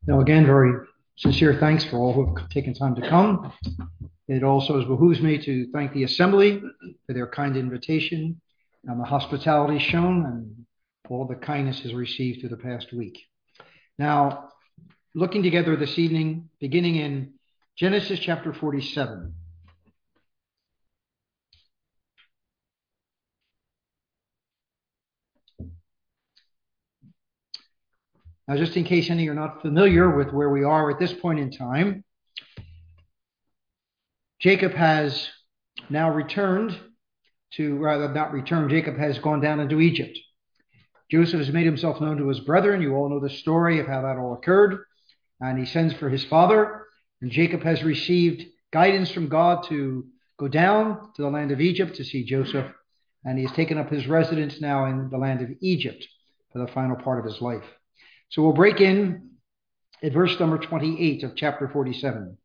Now, again, very sincere thanks for all who have taken time to come. It also behooves me to thank the Assembly for their kind invitation and the hospitality shown and all the kindness has received through the past week. Now, looking together this evening, beginning in Genesis chapter 47. Now, just in case any are not familiar with where we are at this point in time, Jacob has now returned to, rather not returned, Jacob has gone down into Egypt. Joseph has made himself known to his brethren. You all know the story of how that all occurred. And he sends for his father. And Jacob has received guidance from God to go down to the land of Egypt to see Joseph. And he has taken up his residence now in the land of Egypt for the final part of his life. So we'll break in at verse number 28 of chapter 47.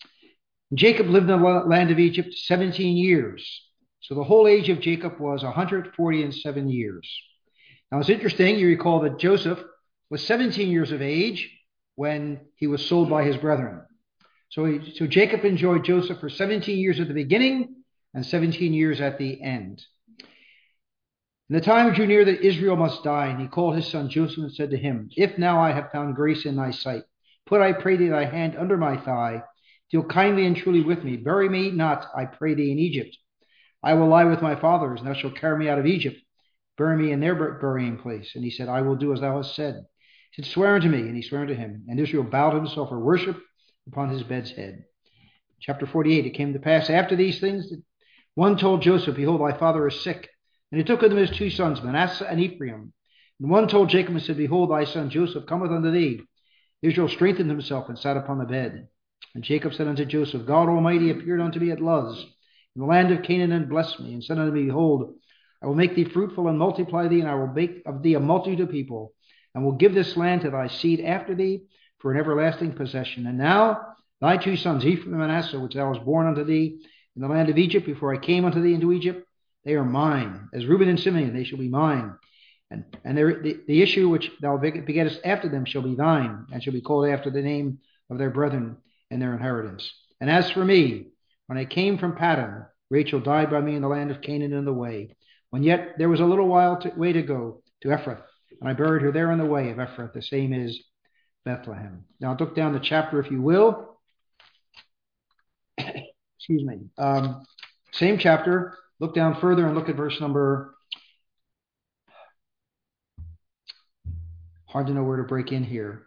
Jacob lived in the land of Egypt 17 years. So the whole age of Jacob was 147 years. Now it's interesting, you recall that Joseph was 17 years of age when he was sold by his brethren. So Jacob enjoyed Joseph for 17 years at the beginning and 17 years at the end. And the time drew near that Israel must die, and he called his son Joseph and said to him, If now I have found grace in thy sight, put, I pray thee, thy hand under my thigh, deal kindly and truly with me. Bury me not, I pray thee, in Egypt. I will lie with my fathers, and thou shalt carry me out of Egypt. Bury me in their burying place. And he said, I will do as thou hast said. He said, Swear unto me. And he sware unto him. And Israel bowed himself for worship upon his bed's head. Chapter 48, it came to pass after these things that one told Joseph, Behold, thy father is sick. And he took with him his two sons, Manasseh and Ephraim. And one told Jacob and said, Behold, thy son Joseph cometh unto thee. Israel strengthened himself and sat upon the bed. And Jacob said unto Joseph, God Almighty appeared unto me at Luz, in the land of Canaan, and blessed me, and said unto me, Behold, I will make thee fruitful and multiply thee, and I will make of thee a multitude of people, and will give this land to thy seed after thee for an everlasting possession. And now thy two sons, Ephraim and Manasseh, which thou was born unto thee in the land of Egypt, before I came unto thee into Egypt, they are mine. As Reuben and Simeon, they shall be mine. And the issue which thou begettest after them shall be thine, and shall be called after the name of their brethren and their inheritance. And as for me, when I came from Paddan, Rachel died by me in the land of Canaan in the way, when yet there was a little way to go to Ephrath, and I buried her there in the way of Ephrath, the same is Bethlehem. Now look down the chapter, if you will. Excuse me. Same chapter. Look down further and look at verse number. Hard to know where to break in here.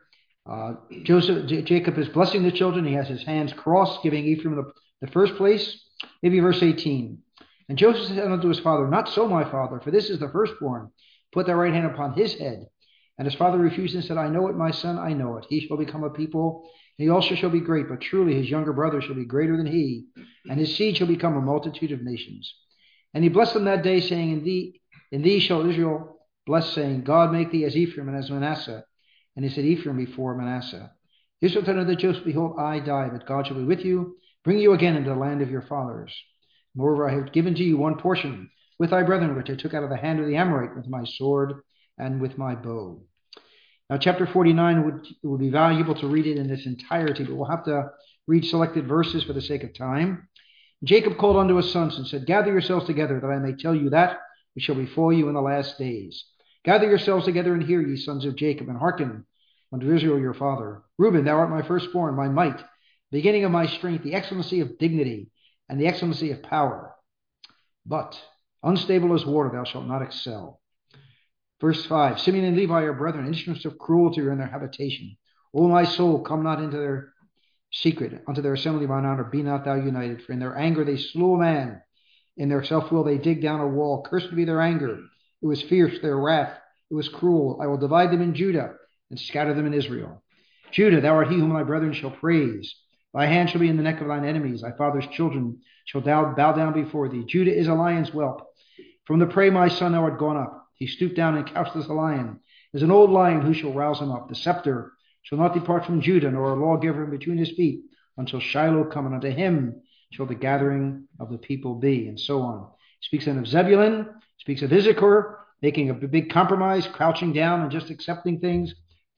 Jacob is blessing the children. He has his hands crossed, giving Ephraim the first place. Maybe verse 18. And Joseph said unto his father, Not so, my father, for this is the firstborn. Put thy right hand upon his head. And his father refused and said, I know it, my son, I know it. He shall become a people, and he also shall be great. But truly his younger brother shall be greater than he, and his seed shall become a multitude of nations. And he blessed them that day, saying, In thee shall Israel bless, saying, God make thee as Ephraim and as Manasseh. And he said, Ephraim before Manasseh. Israel said unto Joseph, Behold, I die, but God shall be with you, bring you again into the land of your fathers. Moreover, I have given to you one portion with thy brethren, which I took out of the hand of the Amorite with my sword and with my bow. Now, chapter 49 would be valuable to read it in its entirety, but we'll have to read selected verses for the sake of time. Jacob called unto his sons and said, Gather yourselves together, that I may tell you that which shall befall you in the last days. Gather yourselves together and hear, ye sons of Jacob, and hearken unto Israel your father. Reuben, thou art my firstborn, my might, beginning of my strength, the excellency of dignity, and the excellency of power. But unstable as water, thou shalt not excel. Verse 5, Simeon and Levi are brethren, instruments of cruelty are in their habitation. O my soul, come not into their secret, unto their assembly by honor, be not thou united. For in their anger they slew a man. In their self-will they dig down a wall. Cursed be their anger. It was fierce, their wrath. It was cruel. I will divide them in Judah, and scatter them in Israel. Judah, thou art he whom thy brethren shall praise. Thy hand shall be in the neck of thine enemies. Thy father's children shall bow down before thee. Judah is a lion's whelp. From the prey, my son, thou art gone up. He stooped down and couched as a lion. As an old lion, who shall rouse him up? The scepter shall not depart from Judah, nor a lawgiver between his feet, until Shiloh come, and unto him shall the gathering of the people be, and so on. He speaks then of Zebulun, speaks of Issachar, making a big compromise, crouching down and just accepting things.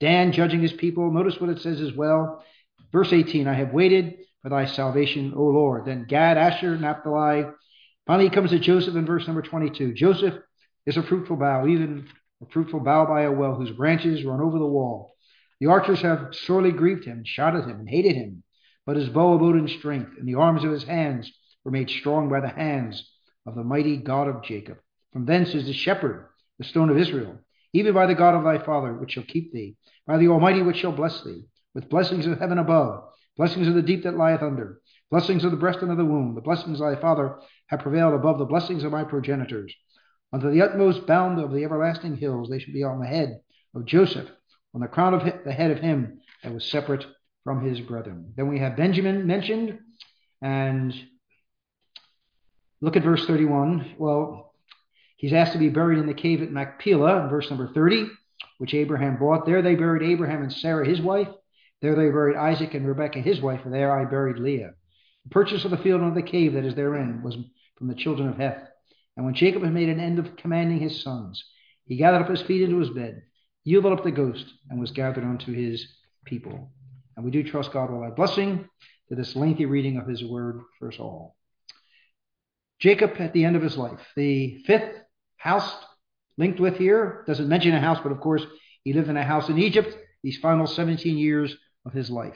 Dan judging his people. Notice what it says as well. Verse 18, I have waited for thy salvation, O Lord. Then Gad, Asher, Naphtali. Finally, he comes to Joseph in verse number 22. Joseph is a fruitful bough, even a fruitful bough by a well, whose branches run over the wall. The archers have sorely grieved him, and shot at him, and hated him. But his bow abode in strength, and the arms of his hands were made strong by the hands of the mighty God of Jacob. From thence is the shepherd, the stone of Israel, even by the God of thy father, which shall keep thee, by the Almighty which shall bless thee, with blessings of heaven above, blessings of the deep that lieth under, blessings of the breast and of the womb. The blessings of thy father have prevailed above the blessings of my progenitors. Unto the utmost bound of the everlasting hills they shall be on the head of Joseph, on the crown of the head of him that was separate from his brethren. Then we have Benjamin mentioned, and look at verse 31. Well, he's asked to be buried in the cave at Machpelah in verse number 30, which Abraham bought. There they buried Abraham and Sarah his wife. There they buried Isaac and Rebekah his wife, and there I buried Leah. The purchase of the field and of the cave that is therein was from the children of Heth. And when Jacob had made an end of commanding his sons, he gathered up his feet into his bed, yielded up the ghost, and was gathered unto his people. And we do trust God will add blessing to this lengthy reading of his word for us all. Jacob at the end of his life. The fifth house linked with here doesn't mention a house, but of course he lived in a house in Egypt these final 17 years of his life.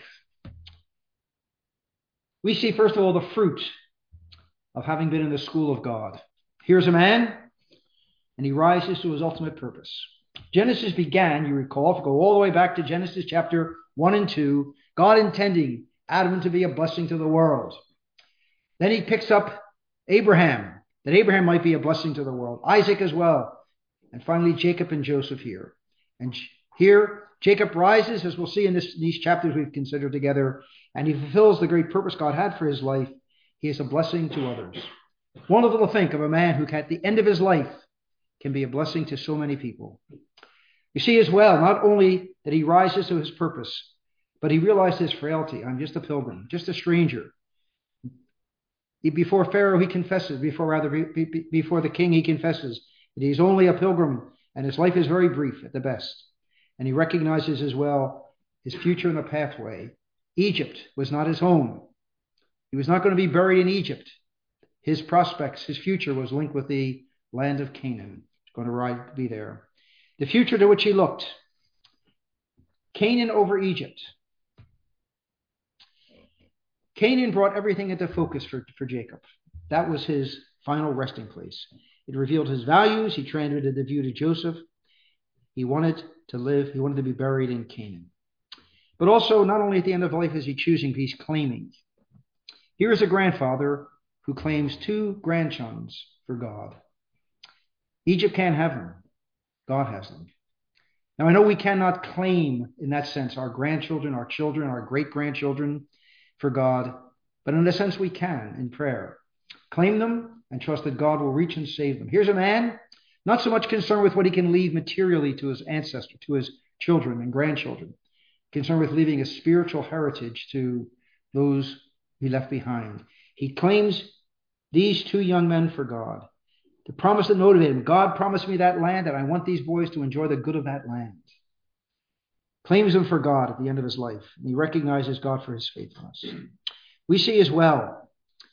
We see, first of all, the fruit of having been in the school of God. Here's a man, and he rises to his ultimate purpose. Genesis began, you recall, if you go all the way back to Genesis chapter 1 and 2, God intending Adam to be a blessing to the world. Then he picks up Abraham, that Abraham might be a blessing to the world. Isaac as well. And finally, Jacob and Joseph here. And here, Jacob rises, as we'll see in these chapters we've considered together, and he fulfills the great purpose God had for his life. He is a blessing to others. Wonderful to think of a man who at the end of his life can be a blessing to so many people. You see as well, not only that he rises to his purpose, but he realized his frailty. I'm just a pilgrim, just a stranger. Before Pharaoh, he confesses, before the king, he confesses that he's only a pilgrim and his life is very brief at the best. And he recognizes as well his future in the pathway. Egypt was not his home. He was not going to be buried in Egypt. His prospects, his future was linked with the land of Canaan. He's going to be there. The future to which he looked, Canaan over Egypt. Canaan brought everything into focus for Jacob. That was his final resting place. It revealed his values. He transmitted the view to Joseph. He wanted to live. He wanted to be buried in Canaan. But also, not only at the end of life is he choosing, but he's claiming. Here is a grandfather who claims 2 grandsons for God. Egypt can't have them. God has them. Now, I know we cannot claim, in that sense, our grandchildren, our children, our great-grandchildren for God, but in a sense we can in prayer. Claim them and trust that God will reach and save them. Here's a man not so much concerned with what he can leave materially to his ancestors, to his children and grandchildren, concerned with leaving a spiritual heritage to those he left behind. He claims these 2 young men for God. The promise that motivated him. God promised me that land, and I want these boys to enjoy the good of that land. Claims them for God at the end of his life. And he recognizes God for his faithfulness. We see as well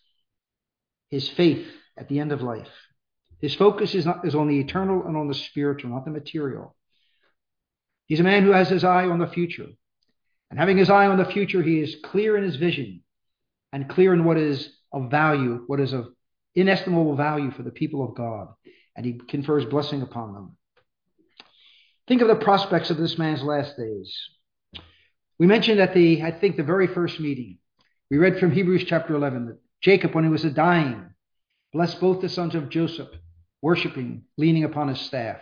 his faith at the end of life. His focus is on the eternal and on the spiritual, not the material. He's a man who has his eye on the future. And having his eye on the future, he is clear in his vision and clear in what is of value, what is of inestimable value for the people of God. And he confers blessing upon them. Think of the prospects of this man's last days. We mentioned at the very first meeting, we read from Hebrews chapter 11 that Jacob, when he was dying, blessed both the sons of Joseph, worshiping, leaning upon his staff.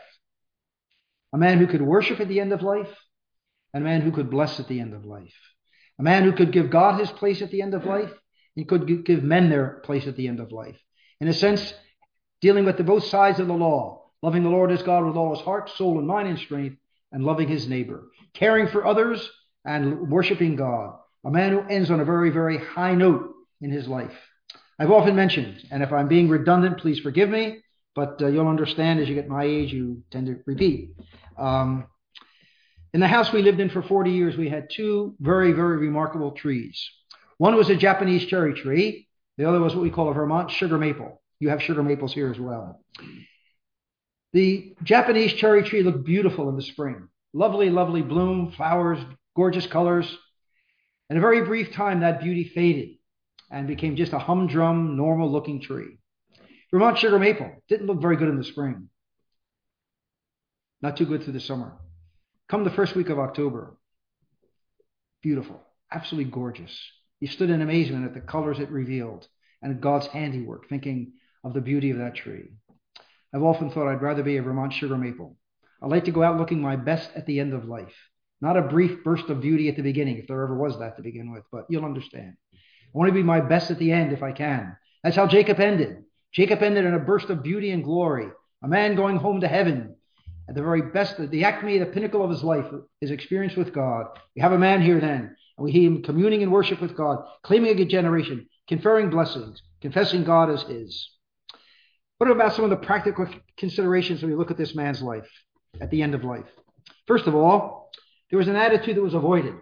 A man who could worship at the end of life, and a man who could bless at the end of life. A man who could give God his place at the end of life, and could give men their place at the end of life. In a sense, dealing with both sides of the law, loving the Lord his God with all his heart, soul, and mind and strength, and loving his neighbor, caring for others, and worshiping God. A man who ends on a very, very high note in his life. I've often mentioned, and if I'm being redundant, please forgive me, but you'll understand as you get my age, you tend to repeat. In the house we lived in for 40 years, we had two very, very remarkable trees. One was a Japanese cherry tree. The other was what we call a Vermont sugar maple. You have sugar maples here as well. The Japanese cherry tree looked beautiful in the spring. Lovely, lovely bloom, flowers, gorgeous colors. In a very brief time, that beauty faded and became just a humdrum, normal-looking tree. Vermont sugar maple didn't look very good in the spring. Not too good through the summer. Come the first week of October, beautiful, absolutely gorgeous. You stood in amazement at the colors it revealed and at God's handiwork, thinking of the beauty of that tree. I've often thought I'd rather be a Vermont sugar maple. I like to go out looking my best at the end of life, not a brief burst of beauty at the beginning, if there ever was that to begin with, but you'll understand. I want to be my best at the end if I can. That's how Jacob ended. Jacob ended in a burst of beauty and glory, a man going home to heaven at the very best, the acme, the pinnacle of his life, his experience with God. We have a man here then, and we hear him communing in worship with God, claiming a good generation, conferring blessings, confessing God as his. What about some of the practical considerations when we look at this man's life at the end of life? First of all, there was an attitude that was avoided.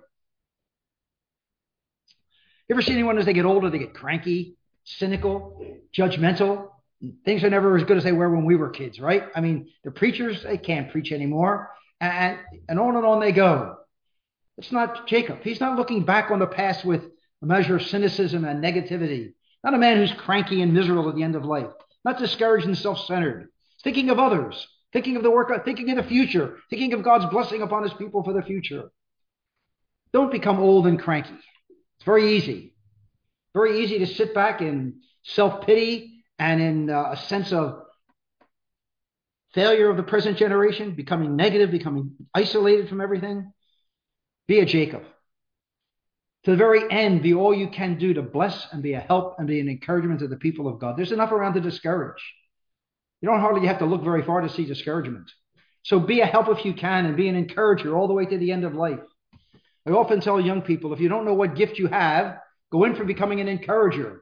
You ever see anyone as they get older, they get cranky, cynical, judgmental? Things are never as good as they were when we were kids, right? I mean, the preachers, they can't preach anymore. And on they go. It's not Jacob. He's not looking back on the past with a measure of cynicism and negativity. Not a man who's cranky and miserable at the end of life. Not discouraged and self-centered. Thinking of others. Thinking of the work, thinking of the future. Thinking of God's blessing upon his people for the future. Don't become old and cranky. It's very easy. Very easy to sit back in self-pity and in a sense of failure of the present generation, becoming negative, becoming isolated from everything. Be a Jacob. To the very end, be all you can do to bless and be a help and be an encouragement to the people of God. There's enough around to discourage. You don't hardly have to look very far to see discouragement. So be a help if you can and be an encourager all the way to the end of life. I often tell young people, if you don't know what gift you have, go in for becoming an encourager.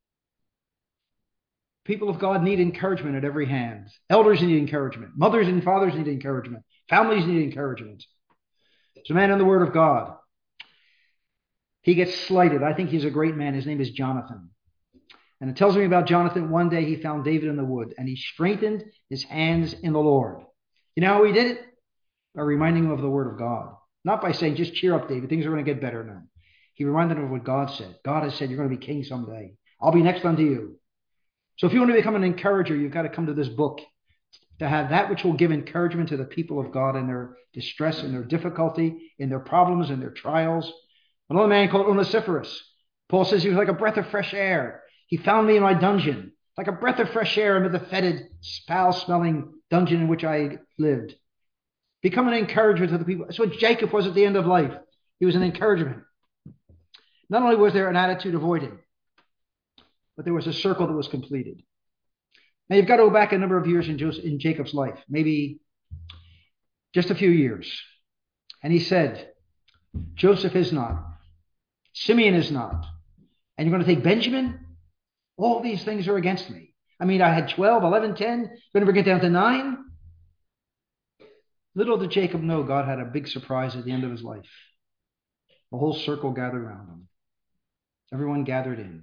People of God need encouragement at every hand. Elders need encouragement. Mothers and fathers need encouragement. Families need encouragement. There's a man in the Word of God. He gets slighted. I think he's a great man. His name is Jonathan. And it tells me about Jonathan. One day he found David in the wood and he strengthened his hands in the Lord. You know how he did it? By reminding him of the Word of God. Not by saying, just cheer up, David. Things are going to get better now. He reminded him of what God said. God has said, you're going to be king someday. I'll be next unto you. So if you want to become an encourager, you've got to come to this book to have that which will give encouragement to the people of God in their distress, in their difficulty, in their problems, in their trials. Another man called Onesiphorus. Paul says he was like a breath of fresh air. He found me in my dungeon, like a breath of fresh air amid the fetid, foul-smelling dungeon in which I lived. Become an encouragement to the people. That's what Jacob was at the end of life. He was an encouragement. Not only was there an attitude avoided, but there was a circle that was completed. Now you've got to go back a number of years in Jacob's life, maybe just a few years. And he said, Joseph is not. Simeon is not. And you're going to take Benjamin? All these things are against me. I mean, I had 12, 11, 10. Going to bring it down to 9? Little did Jacob know God had a big surprise at the end of his life. The whole circle gathered around him. Everyone gathered in.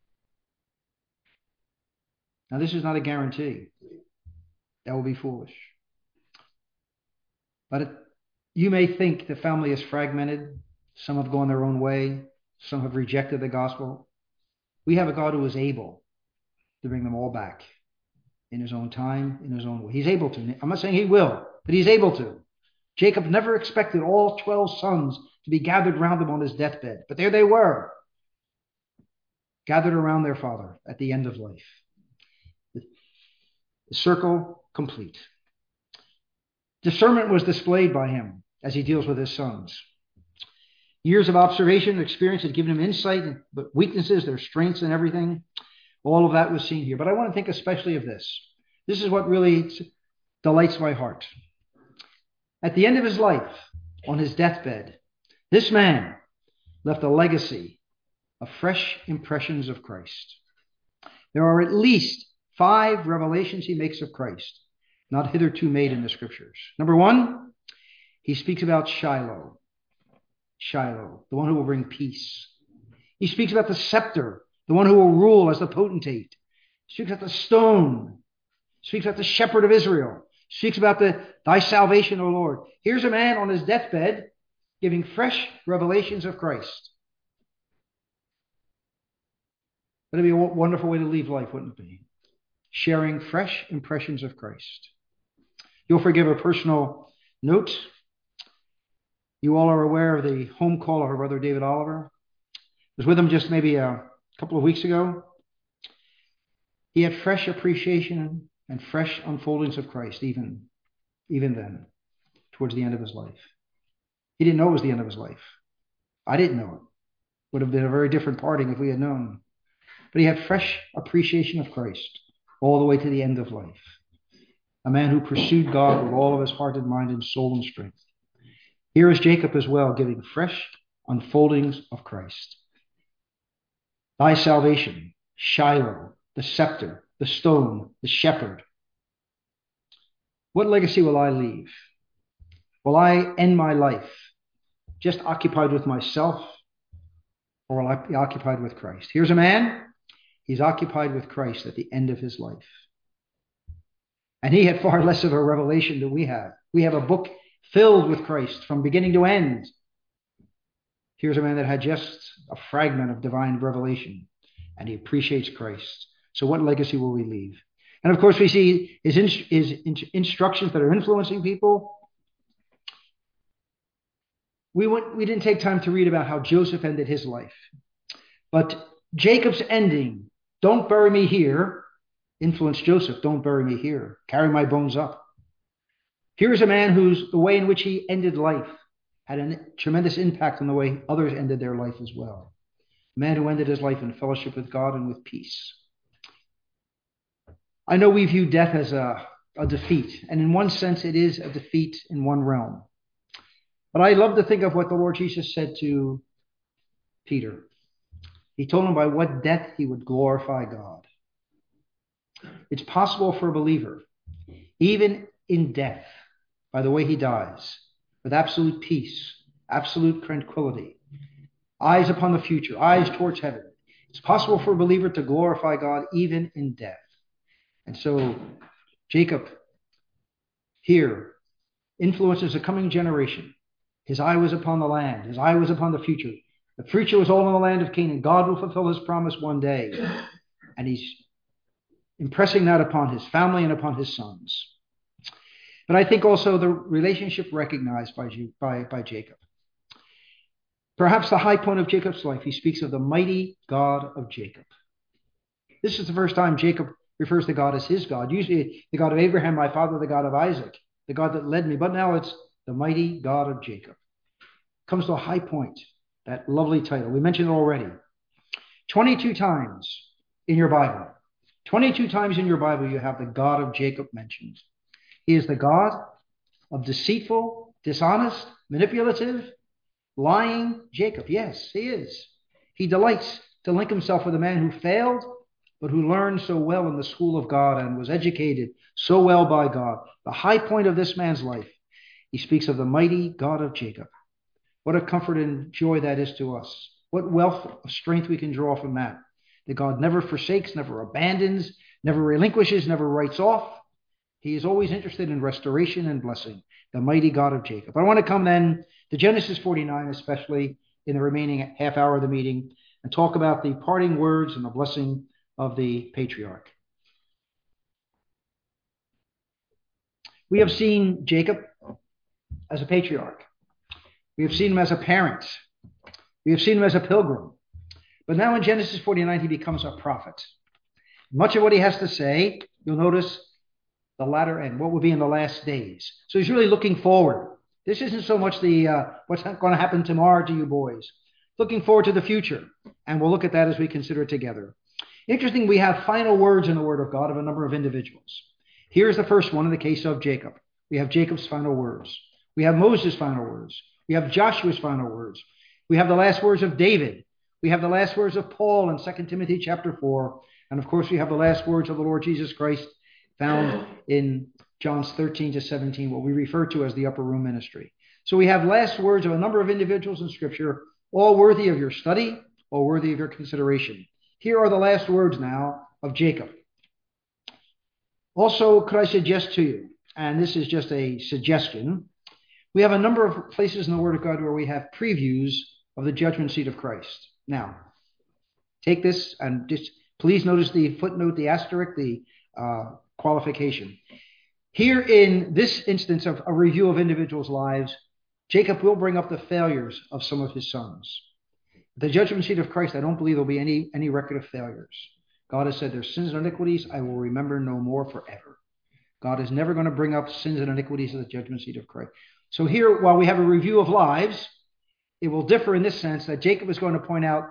Now, this is not a guarantee. That will be foolish. But you may think the family is fragmented. Some have gone their own way. Some have rejected the gospel. We have a God who is able to bring them all back in his own time, in his own way. He's able to. I'm not saying he will, but he's able to. Jacob never expected all 12 sons to be gathered around him on his deathbed. But there they were, gathered around their father at the end of life. The circle complete. Discernment was displayed by him as he deals with his sons. Years of observation and experience had given him insight, but weaknesses, their strengths and everything, all of that was seen here. But I want to think especially of this. This is what really delights my heart. At the end of his life, on his deathbed, this man left a legacy of fresh impressions of Christ. There are at least 5 revelations he makes of Christ, not hitherto made in the scriptures. Number 1, he speaks about Shiloh, the one who will bring peace. He speaks about the scepter, the one who will rule as the potentate. He speaks about the stone. He speaks about the shepherd of Israel. He speaks about thy salvation, O Lord. Here's a man on his deathbed giving fresh revelations of Christ. That'd be a wonderful way to leave life, wouldn't it be? Sharing fresh impressions of Christ. You'll forgive a personal note. You all are aware of the home call of our brother David Oliver. I was with him just maybe a couple of weeks ago. He had fresh appreciation and fresh unfoldings of Christ, even then, towards the end of his life. He didn't know it was the end of his life. I didn't know it. Would have been a very different parting if we had known. But he had fresh appreciation of Christ all the way to the end of life. A man who pursued God with all of his heart and mind and soul and strength. Here is Jacob as well, giving fresh unfoldings of Christ. Thy salvation, Shiloh, the scepter, the stone, the shepherd. What legacy will I leave? Will I end my life just occupied with myself, or will I be occupied with Christ? Here's a man, he's occupied with Christ at the end of his life. And he had far less of a revelation than we have. We have a book filled with Christ from beginning to end. Here's a man that had just a fragment of divine revelation, and he appreciates Christ. So what legacy will we leave? And of course, we see his instructions that are influencing people. We didn't take time to read about how Joseph ended his life. But Jacob's ending, don't bury me here, influenced Joseph, don't bury me here, carry my bones up. Here's a man the way in which he ended life had a tremendous impact on the way others ended their life as well. A man who ended his life in fellowship with God and with peace. I know we view death as a defeat, and in one sense it is a defeat in one realm. But I love to think of what the Lord Jesus said to Peter. He told him by what death he would glorify God. It's possible for a believer, even in death, by the way he dies, with absolute peace, absolute tranquility, eyes upon the future, eyes towards heaven. It's possible for a believer to glorify God even in death. And so Jacob here influences a coming generation. His eye was upon the land. His eye was upon the future. The future was all in the land of Canaan. God will fulfill his promise one day. And he's impressing that upon his family and upon his sons. But I think also the relationship recognized by Jacob. Perhaps the high point of Jacob's life, he speaks of the mighty God of Jacob. This is the first time Jacob refers to God as his God. Usually the God of Abraham, my father, the God of Isaac, the God that led me. But now it's the mighty God of Jacob. Comes to a high point, that lovely title. We mentioned it already. 22 times in your Bible. 22 times in your Bible you have the God of Jacob mentioned. He is the God of deceitful, dishonest, manipulative, lying Jacob. Yes, he is. He delights to link himself with a man who failed, but who learned so well in the school of God and was educated so well by God. The high point of this man's life, he speaks of the mighty God of Jacob. What a comfort and joy that is to us. What wealth of strength we can draw from that. That God never forsakes, never abandons, never relinquishes, never writes off. He is always interested in restoration and blessing. The mighty God of Jacob. I want to come then to Genesis 49, especially in the remaining half hour of the meeting, and talk about the parting words and the blessing of the patriarch. We have seen Jacob as a patriarch. We have seen him as a parent. We have seen him as a pilgrim. But now in Genesis 49, he becomes a prophet. Much of what he has to say, you'll notice the latter end, what will be in the last days. So he's really looking forward. This isn't so much the what's going to happen tomorrow to you boys. Looking forward to the future. And we'll look at that as we consider it together. Interesting, we have final words in the Word of God of a number of individuals. Here's the first one in the case of Jacob. We have Jacob's final words. We have Moses' final words. We have Joshua's final words. We have the last words of David. We have the last words of Paul in 2 Timothy chapter 4. And of course, we have the last words of the Lord Jesus Christ found in John's 13 to 17, what we refer to as the upper room ministry. So we have last words of a number of individuals in Scripture, all worthy of your study, all worthy of your consideration. Here are the last words now of Jacob. Also, could I suggest to you, and this is just a suggestion, we have a number of places in the Word of God where we have previews of the judgment seat of Christ. Now, take this and just please notice the footnote, the asterisk, the qualification. Here in this instance of a review of individuals' lives, Jacob will bring up the failures of some of his sons. The judgment seat of Christ, I don't believe there'll be any record of failures. God has said their sins and iniquities I will remember no more forever. God is never going to bring up sins and iniquities at the judgment seat of Christ. So here, while we have a review of lives, it will differ in this sense that Jacob is going to point out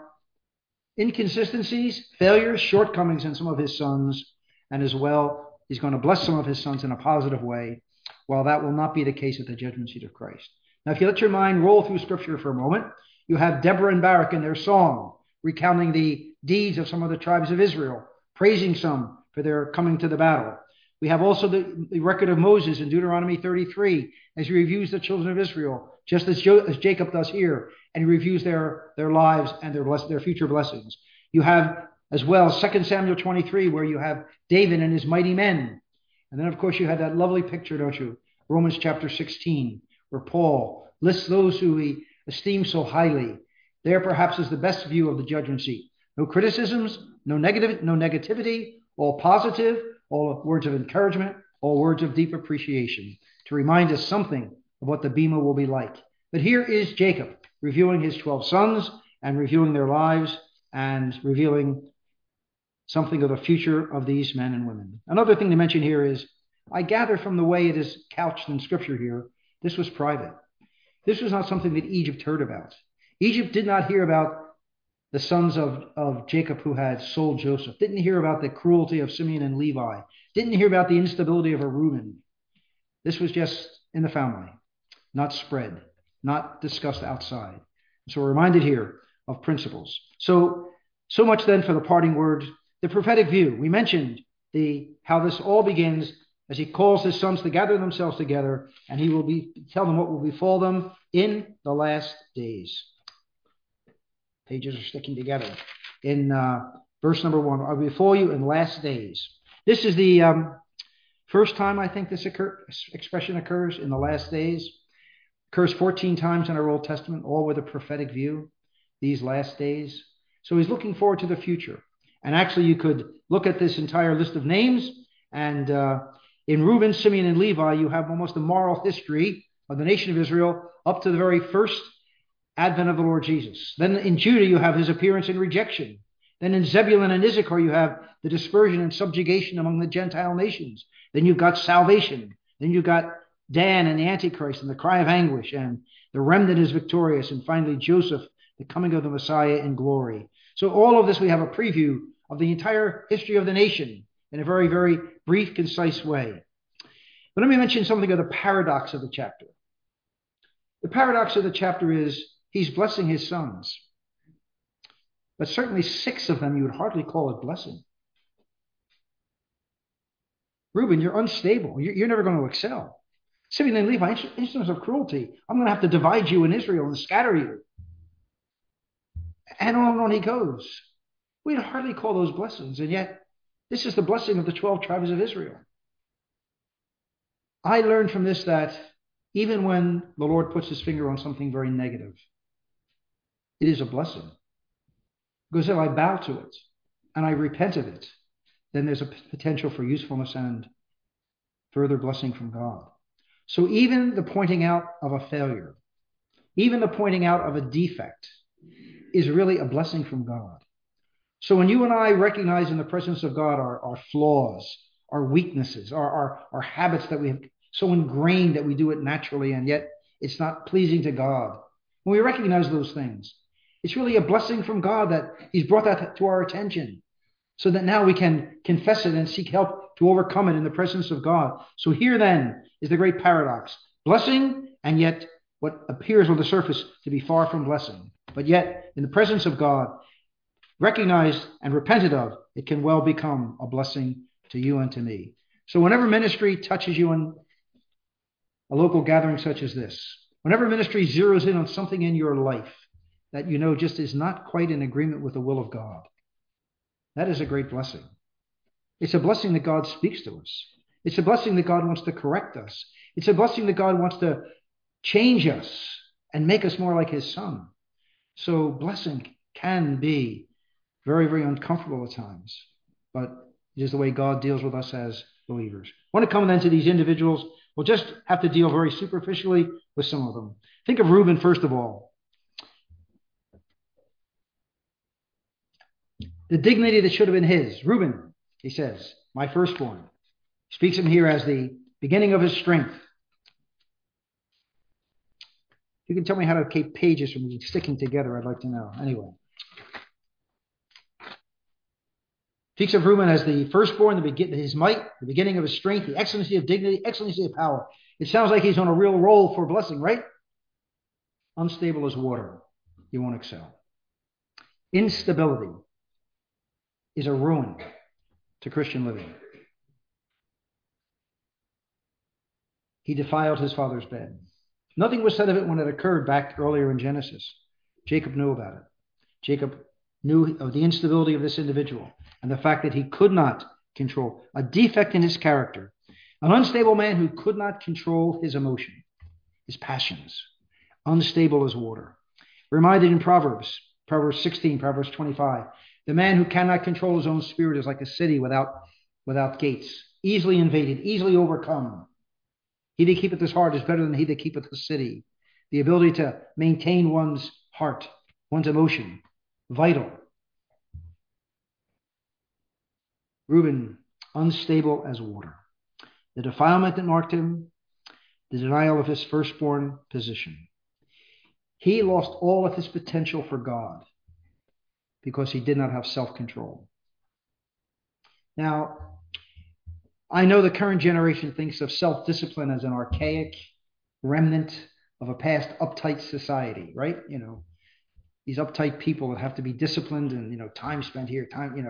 inconsistencies, failures, shortcomings in some of his sons, and as well, he's going to bless some of his sons in a positive way, while that will not be the case at the judgment seat of Christ. Now, if you let your mind roll through Scripture for a moment, you have Deborah and Barak in their song, recounting the deeds of some of the tribes of Israel, praising some for their coming to the battle. We have also the record of Moses in Deuteronomy 33, as he reviews the children of Israel, just as Jacob does here, and he reviews their lives and their future blessings. You have as well 2 Samuel 23, where you have David and his mighty men. And then, of course, you have that lovely picture, don't you? Romans chapter 16, where Paul lists those who he esteems so highly. There perhaps is the best view of the judgment seat. No criticisms, no negativity, all positive, all words of encouragement, all words of deep appreciation, to remind us something of what the Bema will be like. But here is Jacob reviewing his 12 sons and reviewing their lives and revealing something of the future of these men and women. Another thing to mention here is, I gather from the way it is couched in Scripture here, this was private. This was not something that Egypt heard about. Egypt did not hear about the sons of Jacob who had sold Joseph, didn't hear about the cruelty of Simeon and Levi, didn't hear about the instability of a Reuben. This was just in the family, not spread, not discussed outside. So we're reminded here of principles. So much then for the parting word, the prophetic view. We mentioned how this all begins as he calls his sons to gather themselves together, and he will tell them what will befall them in the last days. Pages are sticking together. In verse number 1, I will befall you in last days. This is the first time I think this expression occurs, in the last days. It occurs 14 times in our Old Testament, all with a prophetic view, these last days. So he's looking forward to the future. And actually, you could look at this entire list of names, and in Reuben, Simeon, and Levi, you have almost a moral history of the nation of Israel up to the very first advent of the Lord Jesus. Then in Judah, you have his appearance and rejection. Then in Zebulun and Issachar, you have the dispersion and subjugation among the Gentile nations. Then you've got salvation. Then you've got Dan and the Antichrist and the cry of anguish, and the remnant is victorious. And finally, Joseph, the coming of the Messiah in glory. So all of this, we have a preview of the entire history of the nation in a very, very brief, concise way. But let me mention something of the paradox of the chapter. The paradox of the chapter is he's blessing his sons. But certainly 6 of them you would hardly call it blessing. Reuben, you're unstable. You're never going to excel. Simeon and Levi, instances of cruelty. I'm going to have to divide you in Israel and scatter you. And on he goes. We'd hardly call those blessings. And yet, this is the blessing of the 12 tribes of Israel. I learned from this that even when the Lord puts his finger on something very negative, it is a blessing. Because if I bow to it and I repent of it, then there's a potential for usefulness and further blessing from God. So even the pointing out of a failure, even the pointing out of a defect, is really a blessing from God. So when you and I recognize in the presence of God our flaws, our weaknesses, our habits that we have so ingrained that we do it naturally and yet it's not pleasing to God, when we recognize those things, it's really a blessing from God that he's brought that to our attention so that now we can confess it and seek help to overcome it in the presence of God. So here then is the great paradox. Blessing, and yet what appears on the surface to be far from blessing. But yet, in the presence of God, recognized and repented of, it can well become a blessing to you and to me. So whenever ministry touches you in a local gathering such as this, Whenever ministry zeroes in on something in your life that you know just is not quite in agreement with the will of God, that is a great blessing. It's a blessing that God speaks to us. It's a blessing that God wants to correct us. It's a blessing that God wants to change us and make us more like his son. So blessing can be very, very uncomfortable at times, but it is the way God deals with us as believers. I want to come then to these individuals. We'll just have to deal very superficially with some of them. Think of Reuben, first of all. The dignity that should have been his. Reuben, he says, my firstborn. He speaks of him here as the beginning of his strength. If you can tell me how to keep pages from sticking together, I'd like to know. Anyway. Speaks of Reuben as the firstborn, his might, the beginning of his strength, the excellency of dignity, excellency of power. It sounds like he's on a real roll for blessing, right? Unstable as water. He won't excel. Instability is a ruin to Christian living. He defiled his father's bed. Nothing was said of it when it occurred back earlier in Genesis. Jacob knew about it. Jacob knew of the instability of this individual and the fact that he could not control a defect in his character, an unstable man who could not control his emotion, his passions, unstable as water. Reminded in Proverbs 16, Proverbs 25, the man who cannot control his own spirit is like a city without gates, easily invaded, easily overcome. He that keepeth his heart is better than he that keepeth the city. The ability to maintain one's heart, one's emotion, vital. Reuben, unstable as water. The defilement that marked him, the denial of his firstborn position. He lost all of his potential for God because he did not have self-control. Now, I know the current generation thinks of self-discipline as an archaic remnant of a past uptight society, right? You know, these uptight people that have to be disciplined and, you know, time spent here,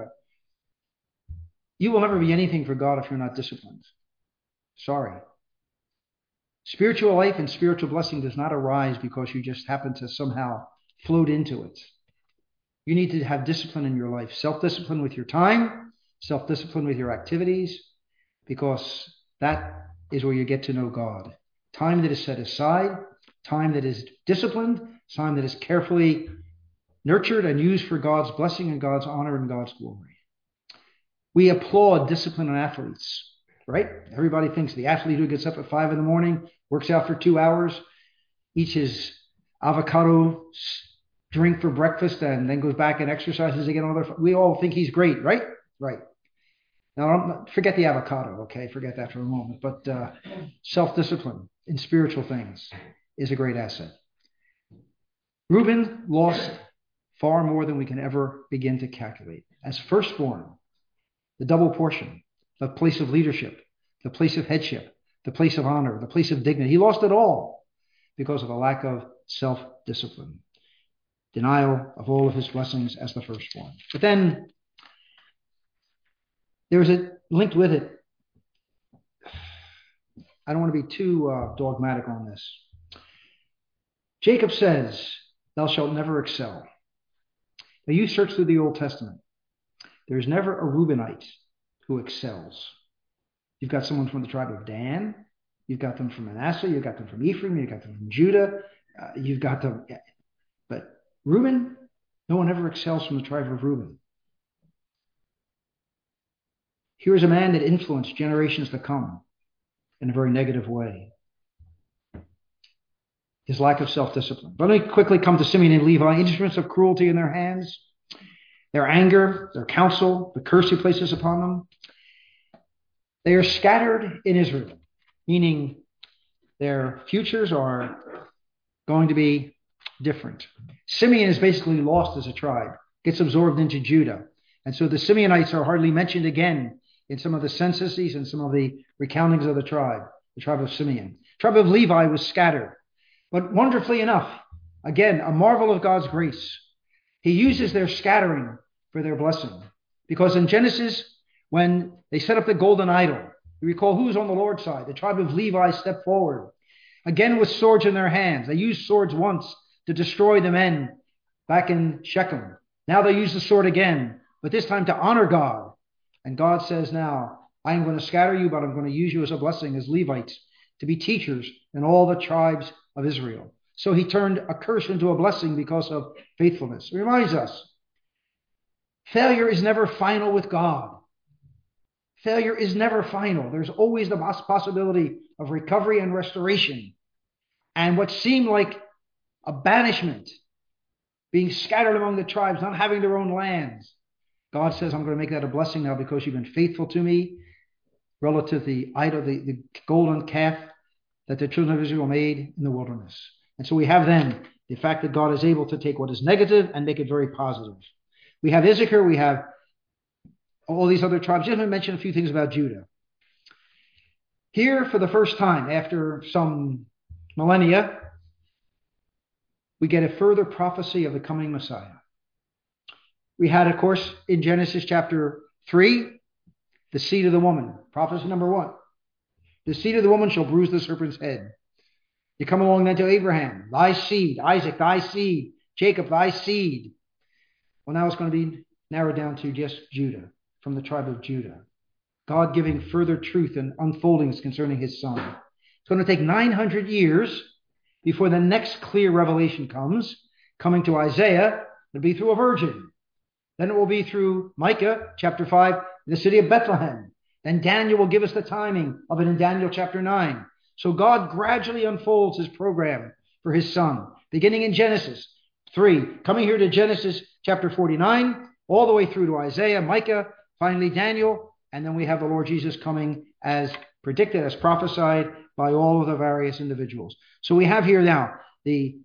you will never be anything for God if you're not disciplined. Sorry. Spiritual life and spiritual blessing does not arise because you just happen to somehow float into it. You need to have discipline in your life, self-discipline with your time, self-discipline with your activities, because that is where you get to know God. Time that is set aside, time that is disciplined, time that is carefully nurtured and used for God's blessing and God's honor and God's glory. We applaud discipline in athletes, right? Everybody thinks the athlete who gets up at 5 a.m, works out for 2 hours, eats his avocado drink for breakfast, and then goes back and exercises again. We all think he's great, right? Right. Now, forget the avocado, okay? Forget that for a moment. But self-discipline in spiritual things is a great asset. Reuben lost far more than we can ever begin to calculate. As firstborn, the double portion, the place of leadership, the place of headship, the place of honor, the place of dignity. He lost it all because of a lack of self-discipline, denial of all of his blessings as the firstborn. But then there's a linked with it. I don't want to be too dogmatic on this. Jacob says, thou shalt never excel. Now you search through the Old Testament. There's never a Reubenite who excels. You've got someone from the tribe of Dan. You've got them from Manasseh. You've got them from Ephraim. You've got them from Judah. You've got them. But Reuben, no one ever excels from the tribe of Reuben. Here's a man that influenced generations to come in a very negative way. His lack of self-discipline. But let me quickly come to Simeon and Levi, instruments of cruelty in their hands, their anger, their counsel, the curse he places upon them. They are scattered in Israel, meaning their futures are going to be different. Simeon is basically lost as a tribe, gets absorbed into Judah. And so the Simeonites are hardly mentioned again in some of the censuses and some of the recountings of the tribe of Simeon. The tribe of Levi was scattered. But wonderfully enough, again, a marvel of God's grace, he uses their scattering for their blessing. Because in Genesis, when they set up the golden idol, you recall who's on the Lord's side. The tribe of Levi stepped forward. again with swords in their hands. They used swords once to destroy the men back in Shechem. Now they use the sword again, but this time to honor God. And God says now, I am going to scatter you, but I'm going to use you as a blessing, as Levites, to be teachers in all the tribes of Israel. So he turned a curse into a blessing because of faithfulness. It reminds us, failure is never final with God. Failure is never final. There's always the possibility of recovery and restoration. And what seemed like a banishment, being scattered among the tribes, not having their own lands, God says, I'm going to make that a blessing now because you've been faithful to me relative to the idol, the golden calf that the children of Israel made in the wilderness. And so we have then the fact that God is able to take what is negative and make it very positive. We have Issachar, we have all these other tribes. Just to mention a few things about Judah. Here, for the first time, after some millennia, we get a further prophecy of the coming Messiah. We had, of course, in Genesis chapter 3, the seed of the woman. Prophecy number 1. The seed of the woman shall bruise the serpent's head. You come along then to Abraham, thy seed, Isaac, thy seed, Jacob, thy seed. Well, now it's going to be narrowed down to just Judah, from the tribe of Judah. God giving further truth and unfoldings concerning his son. It's going to take 900 years before the next clear revelation comes. Coming to Isaiah, it'll be through a virgin. Then it will be through Micah, chapter 5, in the city of Bethlehem. Then Daniel will give us the timing of it in Daniel chapter 9. So God gradually unfolds his program for his son, beginning in Genesis 3, coming here to Genesis chapter 49, all the way through to Isaiah, Micah, finally Daniel, and then we have the Lord Jesus coming as predicted, as prophesied by all of the various individuals. So we have here now the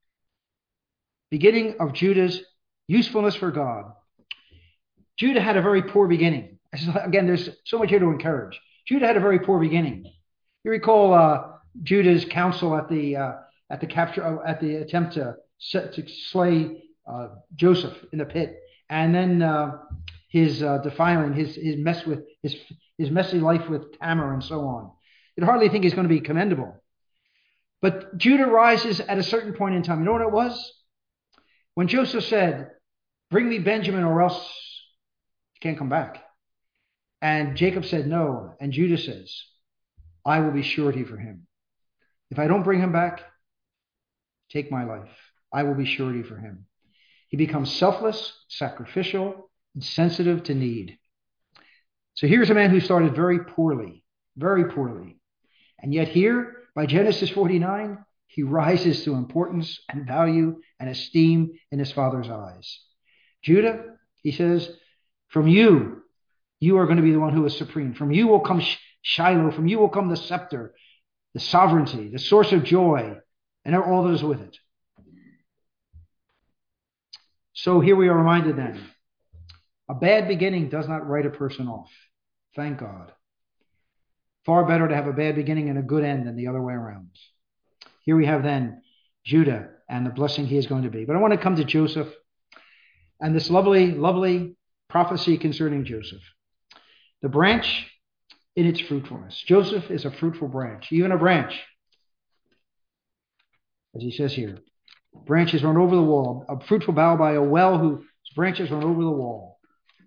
beginning of Judah's usefulness for God. Judah had a very poor beginning. Again, there's so much here to encourage. Judah had a very poor beginning. You recall Judah's counsel at the attempt to slay Joseph in the pit, and then his defiling, his messy life with Tamar and so on. You'd hardly think he's going to be commendable. But Judah rises at a certain point in time. You know what it was? When Joseph said, bring me Benjamin or else you can't come back. And Jacob said no. And Judah says, I will be surety for him. If I don't bring him back, take my life. I will be surety for him. He becomes selfless, sacrificial, and sensitive to need. So here's a man who started very poorly. And yet here, by Genesis 49, he rises to importance and value and esteem in his father's eyes. Judah, he says, from you are going to be the one who is supreme. From you will come Shiloh. From you will come the scepter, the sovereignty, the source of joy, and all that is with it. So here we are reminded then, a bad beginning does not write a person off. Thank God. Far better to have a bad beginning and a good end than the other way around. Here we have then Judah and the blessing he is going to be. But I want to come to Joseph and this lovely, lovely prophecy concerning Joseph. The branch in its fruitfulness. Joseph is a fruitful branch, even a branch, as he says here. Branches run over the wall, a fruitful bough by a well whose branches run over the wall.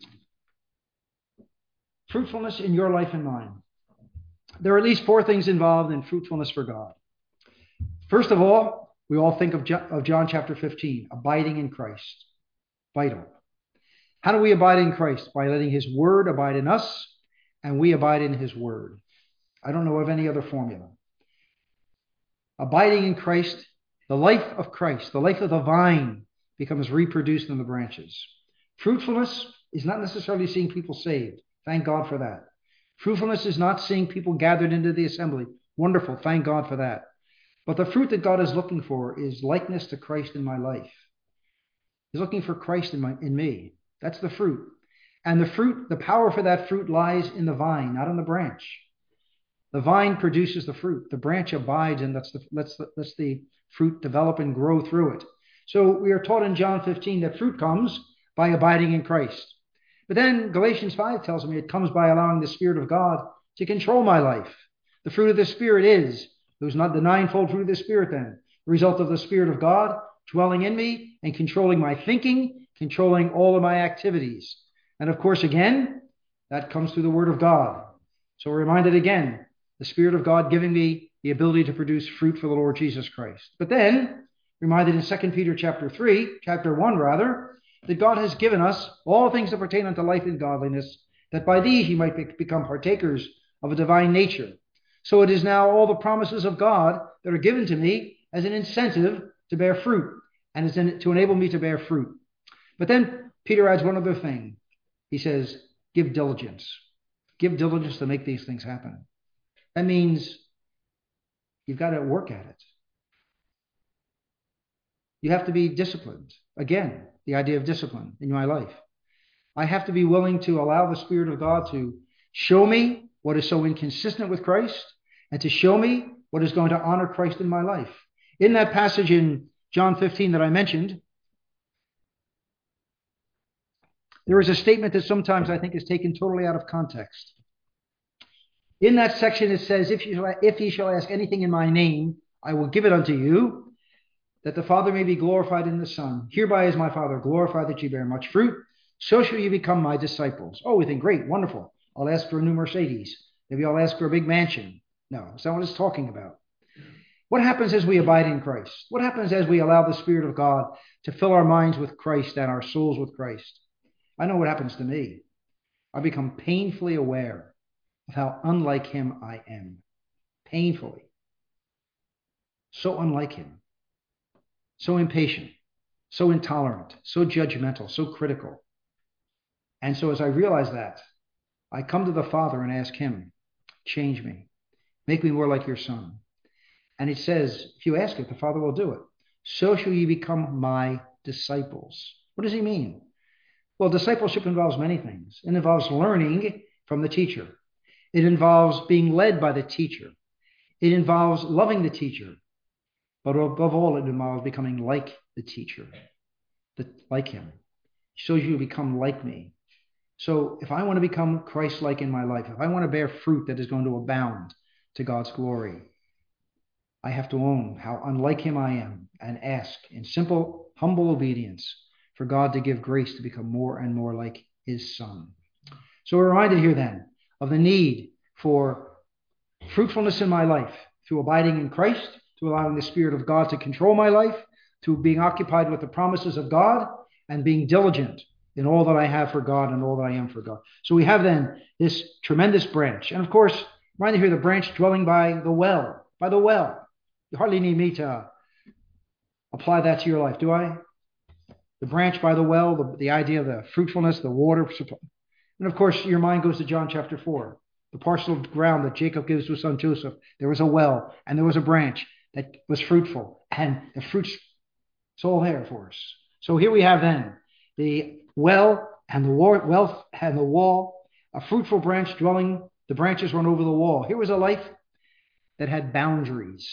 Fruitfulness in your life and mine. There are at least 4 things involved in fruitfulness for God. First of all, we all think of John chapter 15, abiding in Christ. Vital. How do we abide in Christ? By letting his word abide in us, and we abide in his word. I don't know of any other formula. Abiding in Christ, the life of Christ, the life of the vine, becomes reproduced in the branches. Fruitfulness is not necessarily seeing people saved. Thank God for that. Fruitfulness is not seeing people gathered into the assembly. Wonderful. Thank God for that. But the fruit that God is looking for is likeness to Christ in my life. He's looking for Christ in me. That's the fruit. And the fruit, the power for that fruit lies in the vine, not in the branch. The vine produces the fruit. The branch abides and lets the fruit develop and grow through it. So we are taught in John 15 that fruit comes by abiding in Christ. But then Galatians 5 tells me it comes by allowing the Spirit of God to control my life. The fruit of the Spirit is Those not the ninefold fruit of the Spirit then. The result of the Spirit of God dwelling in me and controlling my thinking, controlling all of my activities. And of course, again, that comes through the Word of God. So we're reminded again, the Spirit of God giving me the ability to produce fruit for the Lord Jesus Christ. But then, reminded in 2 Peter chapter 1 rather, that God has given us all things that pertain unto life and godliness, that by these you might become partakers of a divine nature. So it is now all the promises of God that are given to me as an incentive to bear fruit, and is to enable me to bear fruit. But then Peter adds one other thing. He says, give diligence. Give diligence to make these things happen. That means you've got to work at it. You have to be disciplined. Again, the idea of discipline in my life. I have to be willing to allow the Spirit of God to show me what is so inconsistent with Christ, and to show me what is going to honor Christ in my life. In that passage in John 15 that I mentioned, there is a statement that sometimes I think is taken totally out of context. In that section it says, if ye shall ask anything in my name, I will give it unto you, that the Father may be glorified in the Son. Hereby is my Father glorified, that ye bear much fruit, so shall you become my disciples. Oh, we think, great, wonderful. I'll ask for a new Mercedes. Maybe I'll ask for a big mansion. No, that's not what it's talking about. What happens as we abide in Christ? What happens as we allow the Spirit of God to fill our minds with Christ and our souls with Christ? I know what happens to me. I become painfully aware of how unlike him I am. Painfully. So unlike him. So impatient. So intolerant. So judgmental. So critical. And so as I realize that, I come to the Father and ask him, change me. Make me more like your Son. And it says, if you ask it, the Father will do it. So shall you become my disciples. What does he mean? Well, discipleship involves many things. It involves learning from the teacher. It involves being led by the teacher. It involves loving the teacher. But above all, it involves becoming like the teacher, like him. So you become like me. So if I want to become Christ-like in my life, if I want to bear fruit that is going to abound to God's glory, I have to own how unlike him I am and ask in simple, humble obedience for God to give grace to become more and more like his Son. So we're reminded here then of the need for fruitfulness in my life through abiding in Christ, through allowing the Spirit of God to control my life, through being occupied with the promises of God, and being diligent in all that I have for God and all that I am for God. So we have then this tremendous branch. And of course, reminded here the branch dwelling by the well. By the well. You hardly need me to apply that to your life, do I? The branch by the well, the idea of the fruitfulness, the water supply. And of course, your mind goes to John chapter 4, the parcel of ground that Jacob gives to his son Joseph. There was a well, and there was a branch that was fruitful, and the fruit's all there for us. So here we have then the well and the wall, a fruitful branch dwelling, the branches run over the wall. Here was a life that had boundaries,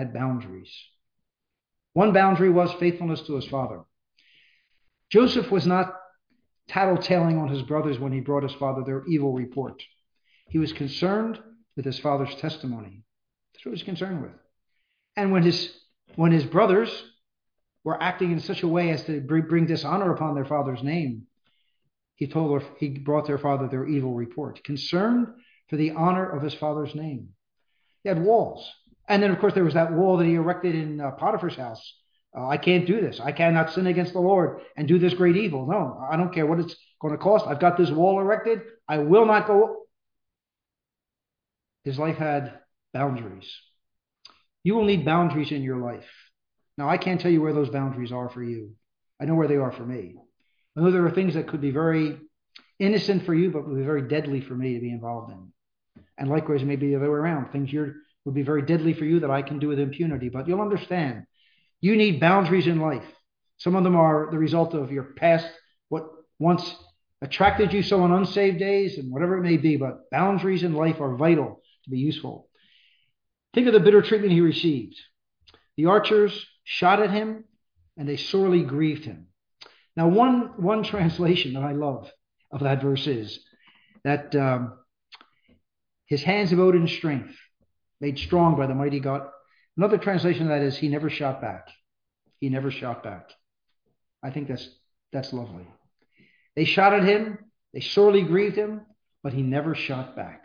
One boundary was faithfulness to his father. Joseph was not tattletaling on his brothers when he brought his father their evil report. He was concerned with his father's testimony. That's what he was concerned with. And when his brothers were acting in such a way as to bring dishonor upon their father's name, he brought their father their evil report, concerned for the honor of his father's name. He had walls. And then, of course, there was that wall that he erected in Potiphar's house. I can't do this. I cannot sin against the Lord and do this great evil. No, I don't care what it's going to cost. I've got this wall erected. I will not go. His life had boundaries. You will need boundaries in your life. Now, I can't tell you where those boundaries are for you. I know where they are for me. I know there are things that could be very innocent for you, but would be very deadly for me to be involved in. And likewise, maybe the other way around. Things would be very deadly for you that I can do with impunity. But you'll understand, you need boundaries in life. Some of them are the result of your past, what once attracted you so on unsaved days, and whatever it may be. But boundaries in life are vital to be useful. Think of the bitter treatment he received. The archers shot at him, and they sorely grieved him. Now, one translation that I love of that verse is that his hands of Odin's strength, made strong by the mighty God, Another translation of that is he never shot back. He never shot back. I think that's lovely. They shot at him. They sorely grieved him, but he never shot back.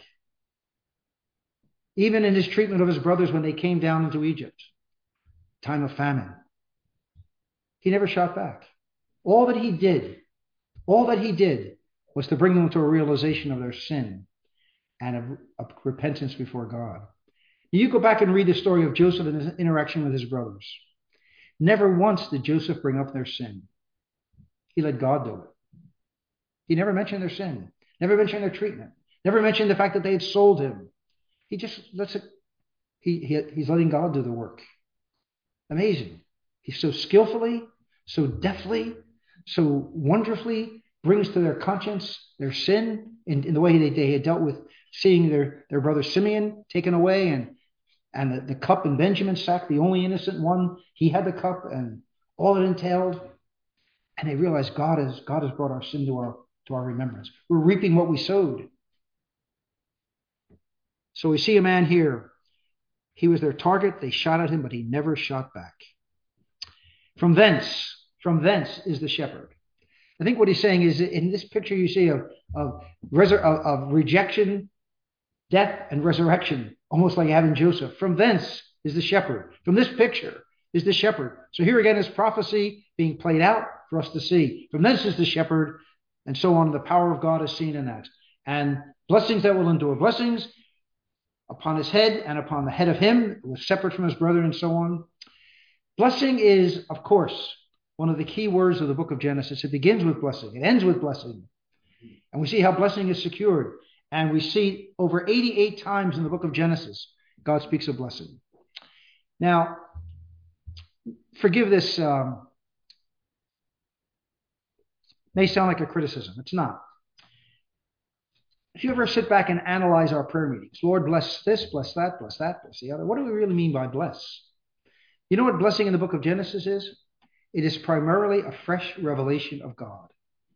Even in his treatment of his brothers when they came down into Egypt, time of famine, he never shot back. All that he did was to bring them to a realization of their sin and of repentance before God. You go back and read the story of Joseph and his interaction with his brothers. Never once did Joseph bring up their sin. He let God do it. He never mentioned their sin, never mentioned their treatment, never mentioned the fact that they had sold him. He just lets it, he's letting God do the work. Amazing. He so skillfully, so deftly, so wonderfully brings to their conscience their sin in the way they had dealt with seeing their brother Simeon taken away and the cup in Benjamin's sack, the only innocent one. He had the cup and all it entailed. And they realized God has brought our sin to our remembrance. We're reaping what we sowed. So we see a man here. He was their target. They shot at him, but he never shot back. From thence is the shepherd. I think what he's saying is in this picture you see of rejection, death, and resurrection, almost like having Joseph. From thence is the shepherd. From this picture is the shepherd. So here again is prophecy being played out for us to see. From thence is the shepherd, and so on. The power of God is seen in that. And blessings that will endure. Blessings upon his head and upon the head of him who was separate from his brethren, and so on. Blessing is, of course, one of the key words of the book of Genesis. It begins with blessing. It ends with blessing. And we see how blessing is secured. And we see over 88 times in the book of Genesis, God speaks of blessing. Now, forgive this, may sound like a criticism. It's not. If you ever sit back and analyze our prayer meetings, Lord, bless this, bless that, bless the other. What do we really mean by bless? You know what blessing in the book of Genesis is? It is primarily a fresh revelation of God.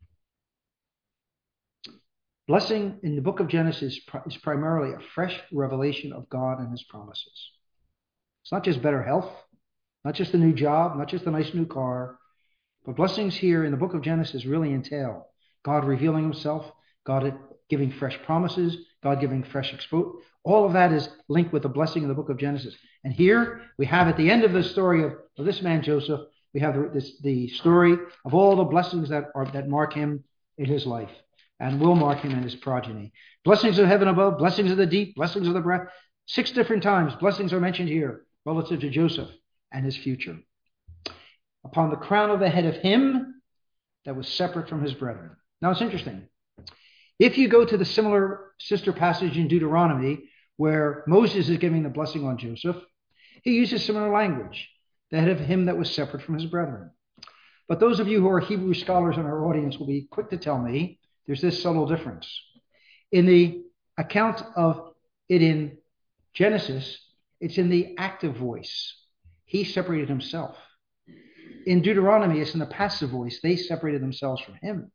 Blessing in the book of Genesis is primarily a fresh revelation of God and his promises. It's not just better health, not just a new job, not just a nice new car, but blessings here in the book of Genesis really entail God revealing himself, God giving fresh promises, God giving fresh exposure. All of that is linked with the blessing in the book of Genesis. And here we have at the end of the story of this man Joseph, we have the story of all the blessings that mark him in his life and will mark him in his progeny. Blessings of heaven above, blessings of the deep, blessings of the breath. 6 different times blessings are mentioned here relative to Joseph and his future. Upon the crown of the head of him that was separate from his brethren. Now it's interesting. If you go to the similar sister passage in Deuteronomy where Moses is giving the blessing on Joseph, he uses similar language. The head of him that was separate from his brethren. But those of you who are Hebrew scholars in our audience will be quick to tell me there's this subtle difference. In the account of it in Genesis, it's in the active voice. He separated himself. In Deuteronomy, it's in the passive voice. They separated themselves from him.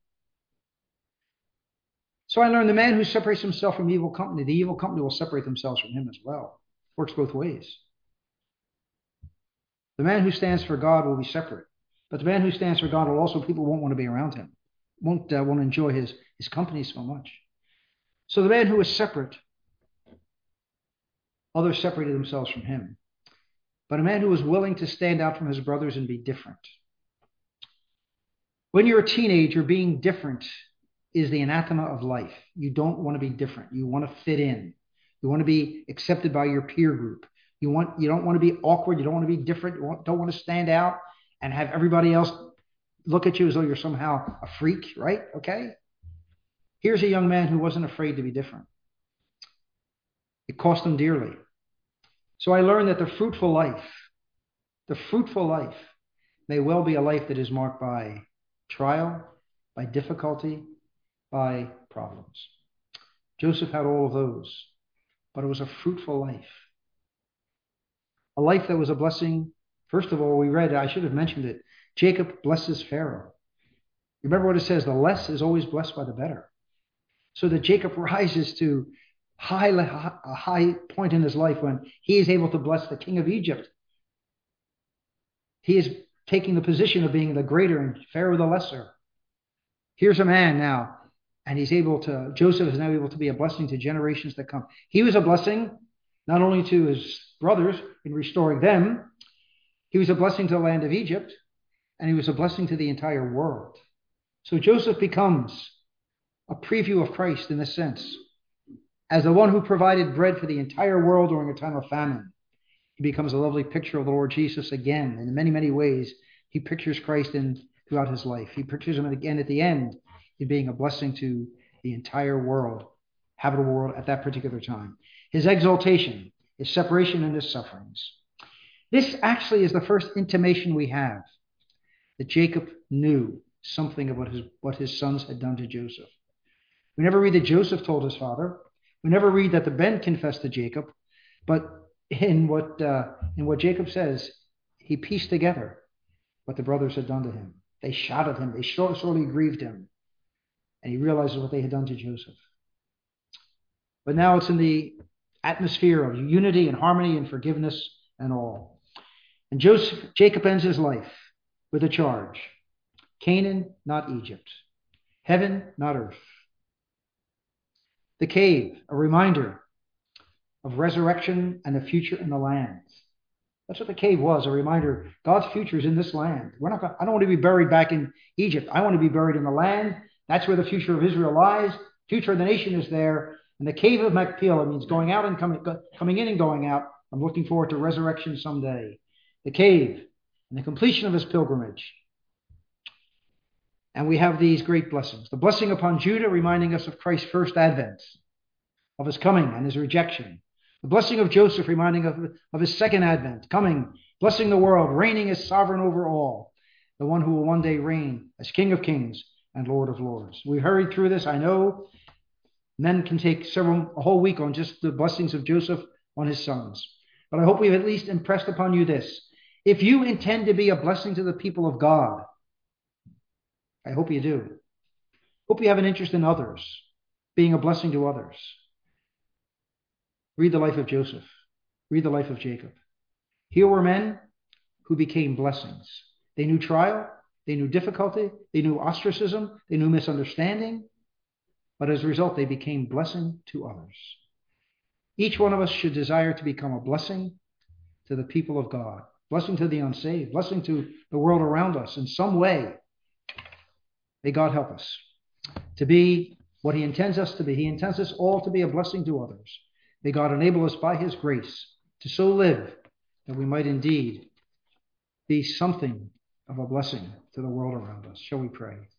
So I learned the man who separates himself from evil company, the evil company will separate themselves from him as well. Works both ways. The man who stands for God will be separate. But the man who stands for God will also, people won't want to be around him, won't enjoy his company so much. So the man who is separate, others separated themselves from him. But a man who is willing to stand out from his brothers and be different. When you're a teenager, being different is the anathema of life. You don't want to be different. You want to fit in. You want to be accepted by your peer group. You don't want to be awkward. You don't want to be different. You don't want to stand out and have everybody else look at you as though you're somehow a freak, right? Okay? Here's a young man who wasn't afraid to be different. It cost him dearly. So I learned that the fruitful life may well be a life that is marked by trial, by difficulty, by problems. Joseph had all of those, but it was a fruitful life. A life that was a blessing. First of all, we read, I should have mentioned it, Jacob blesses Pharaoh. Remember what it says, the less is always blessed by the better. So that Jacob rises to a high point in his life when he is able to bless the king of Egypt. He is taking the position of being the greater and Pharaoh the lesser. Here's a man now, and Joseph is now able to be a blessing to generations that come. He was a blessing not only to his brothers in restoring them, he was a blessing to the land of Egypt, and he was a blessing to the entire world. So Joseph becomes a preview of Christ in this sense. As the one who provided bread for the entire world during a time of famine, he becomes a lovely picture of the Lord Jesus again. In many, many ways, he pictures Christ throughout his life. He pictures him again at the end in being a blessing to the entire world, habitable world at that particular time. His exaltation, his separation, and his sufferings. This actually is the first intimation we have that Jacob knew something about what his sons had done to Joseph. We never read that Joseph told his father. We never read that the men confessed to Jacob. But in what Jacob says, he pieced together what the brothers had done to him. They shot at him. They sorely grieved him. And he realizes what they had done to Joseph. But now it's in the atmosphere of unity and harmony and forgiveness and all. And Jacob ends his life with a charge. Canaan, not Egypt. Heaven, not earth. The cave, a reminder of resurrection and the future in the land. That's what the cave was, a reminder. God's future is in this land. I don't want to be buried back in Egypt. I want to be buried in the land. That's where the future of Israel lies. Future of the nation is there. And the cave of Machpelah means going out and coming in and going out. I'm looking forward to resurrection someday. The cave and the completion of his pilgrimage. And we have these great blessings. The blessing upon Judah, reminding us of Christ's first advent, of his coming and his rejection. The blessing of Joseph, reminding of his second advent, coming, blessing the world, reigning as sovereign over all, the one who will one day reign as King of Kings and Lord of Lords. We hurried through this. I know men can take a whole week on just the blessings of Joseph on his sons. But I hope we've at least impressed upon you this. If you intend to be a blessing to the people of God, I hope you do. Hope you have an interest in others, being a blessing to others. Read the life of Joseph. Read the life of Jacob. Here were men who became blessings. They knew trial. They knew difficulty. They knew ostracism. They knew misunderstanding. But as a result, they became blessing to others. Each one of us should desire to become a blessing to the people of God, blessing to the unsaved, blessing to the world around us in some way. May God help us to be what he intends us to be. He intends us all to be a blessing to others. May God enable us by his grace to so live that we might indeed be something of a blessing to the world around us. Shall we pray?